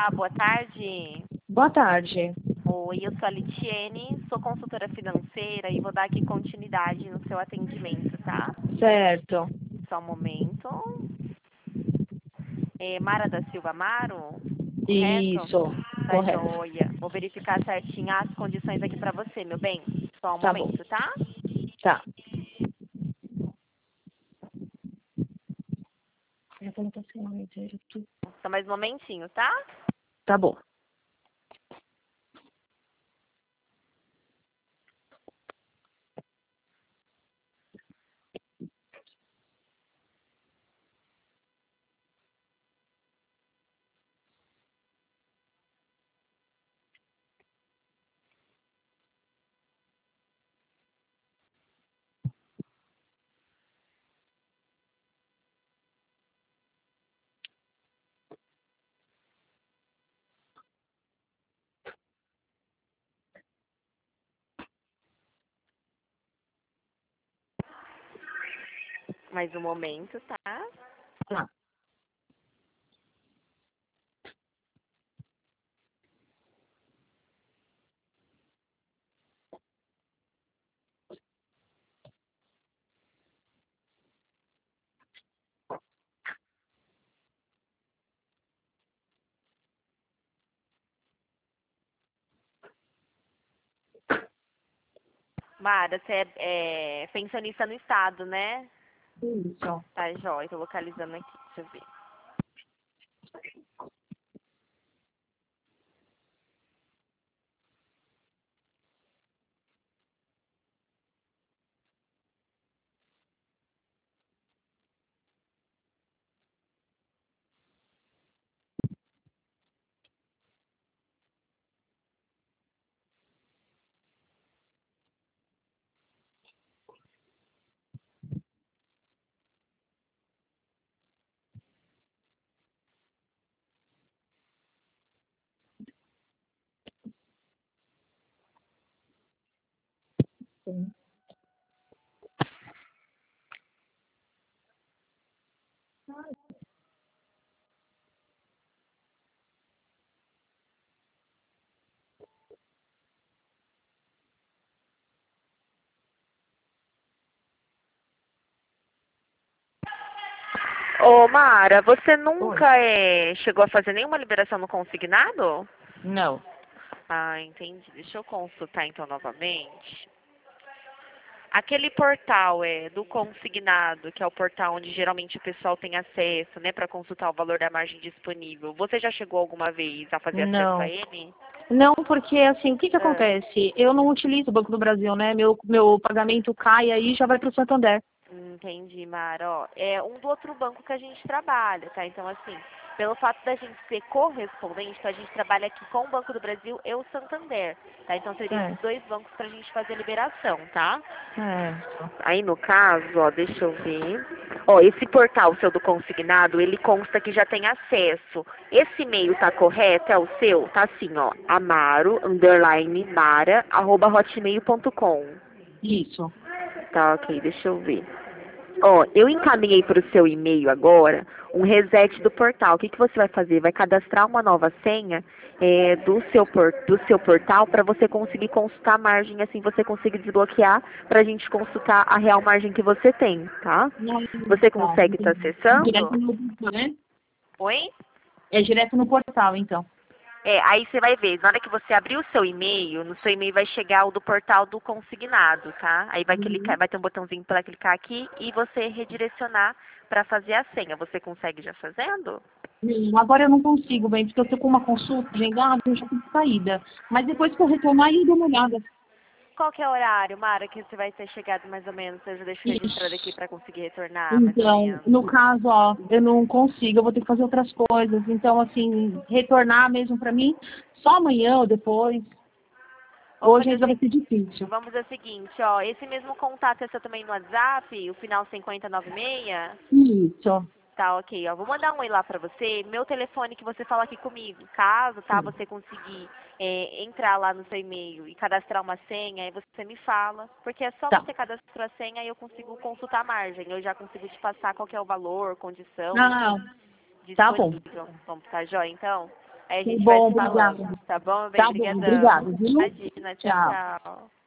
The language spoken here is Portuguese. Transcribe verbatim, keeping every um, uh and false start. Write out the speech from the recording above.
Olá, boa tarde. Boa tarde. Oi, eu sou a Litiene, sou consultora financeira e vou dar aqui continuidade no seu atendimento, tá? Certo. Só um momento. É Mara da Silva Amaro, correto? Isso. Tá Correto. joia. Vou verificar certinho as condições aqui pra você, meu bem. Só um Tá bom. momento, tá? Tá. Eu vou botar assim, ó, inteiro, tudo. Só mais um momentinho, tá? Tá bom. Mais um momento, tá? Tá. Mara, você é, é pensionista no estado, né? Isso. Tá joia, tô localizando aqui, deixa eu ver. Sim. Ô, Mara, você Oi. nunca é, chegou a fazer nenhuma liberação no consignado? Não. Ah, entendi. Deixa eu consultar então novamente. Aquele portal é do consignado, que é o portal onde geralmente o pessoal tem acesso, né, para consultar o valor da margem disponível. Você já chegou alguma vez a fazer acesso a Não. ele? Não, porque assim, o que que Ah, acontece? Eu não utilizo o Banco do Brasil, né? Meu, meu pagamento cai aí e já vai pro Santander. entendi, Mara. Ó, é um do outro banco que a gente trabalha, tá? Então, assim, pelo fato da gente ser correspondente, então a gente trabalha aqui com o Banco do Brasil e o Santander, tá? Então, seriam esses Certo. dois bancos pra gente fazer a liberação, tá? Certo. Aí, no caso, ó, deixa eu ver. Ó, esse portal seu do consignado, ele consta que já tem acesso. Esse e-mail tá correto? É o seu? Tá assim, ó, amaro, underline, mara, arroba hotmail ponto com. Isso. Tá, ok, deixa eu ver. Ó, eu encaminhei para o seu e-mail agora um reset do portal. O que, que você vai fazer? Vai cadastrar uma nova senha é, do, seu por, do seu portal para você conseguir consultar a margem, assim você conseguir desbloquear para a gente consultar a real margem que você tem, tá? Não, Você tá, consegue estar entendi. acessando? Direto no portal, né? Oi? É direto no portal, então. É, aí você vai ver, na hora que você abrir o seu e-mail, no seu e-mail vai chegar o do portal do consignado, tá? Aí vai clicar, Uhum. vai ter um botãozinho para clicar aqui e você redirecionar para fazer a senha. Você consegue já fazendo? Hum, Agora eu não consigo, bem, porque eu estou com uma consulta agendada, eu já fiz saída. Mas depois que eu retomar, eu dou uma olhada. Qual que é o horário, Mara, que você vai ter chegado mais ou menos? Eu já deixo registrado aqui Ixi. para conseguir retornar, mais ou Então, menos. no caso, ó, eu não consigo, eu vou ter que fazer outras coisas. Então, assim, retornar mesmo para mim, só amanhã ou depois. Vamos Hoje fazer o, ainda vai se- ser difícil. vamos fazer o seguinte, ó, esse mesmo contato é seu também no WhatsApp, o final cinquenta e noventa e seis? Isso. Tá, ok. Ó, vou mandar um oi lá pra você. Meu telefone que você fala aqui comigo. Caso, tá, Sim. você conseguir é, entrar lá no seu e-mail e cadastrar uma senha, aí você me fala. Porque é só Tá. você cadastrar a senha e eu consigo consultar a margem. Eu já consigo te passar qual que é o valor, condição, Ah, enfim, tá bom. disponível. Vamos tá, joia, então? Aí a Que gente bom, vai se falando, obrigada. tá bom, meu bem? Tá bom, Obrigadão. obrigada, viu? Imagina, tchau, Tchau. tchau.